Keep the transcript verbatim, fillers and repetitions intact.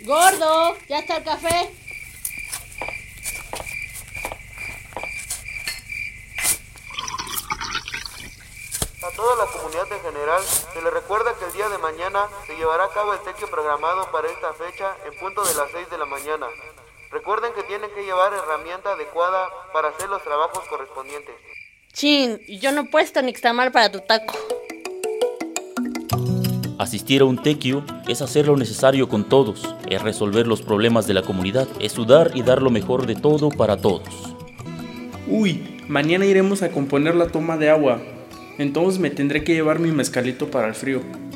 Gordo, ¿ya está el café? A toda la comunidad en general se le recuerda que el día de mañana se llevará a cabo el tequio programado para esta fecha en punto de las seis de la mañana. Recuerden que tienen que llevar herramienta adecuada para hacer los trabajos correspondientes. Chin, yo no he puesto nixtamal para tu taco. Asistir a un tequio es hacer lo necesario con todos, es resolver los problemas de la comunidad, es sudar y dar lo mejor de todo para todos. Uy, mañana iremos a componer la toma de agua, entonces me tendré que llevar mi mezcalito para el frío.